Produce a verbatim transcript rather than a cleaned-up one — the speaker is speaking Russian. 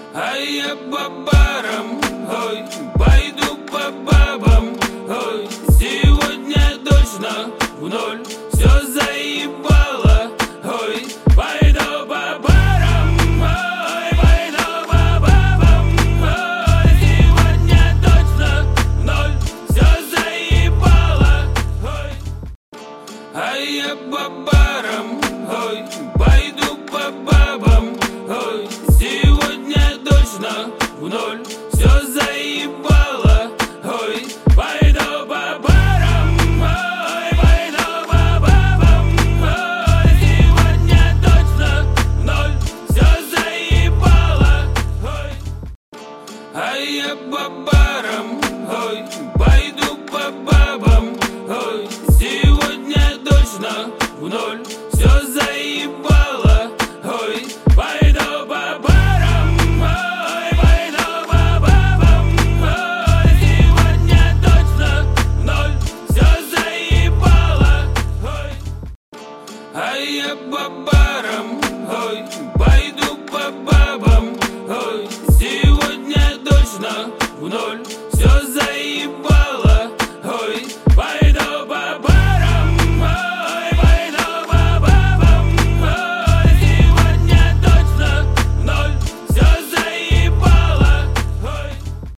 А я по барам, ой, пойду по бабам, ой, сегодня точно в ноль все заебало, ой, пойду по барам, ой, пойду по бабам, ой, сегодня точно в ноль все заебало, ой. А я по барам, ой, пойду по бабам, ой, сегодня точно в ноль все заебало, ой, пойду по барам, ой, пойду по бабам, ой, сегодня точно в ноль все заебало, ой. А я по барам, ой, пойду по бабам, ой, сегодня точно в ноль все заебало, ой, пойду по барам, ой, пойду по бабам, ой, сегодня точно в ноль все заебало, ой. А я по барам, ой, пойду по бабам, ой, сегодня точно в ноль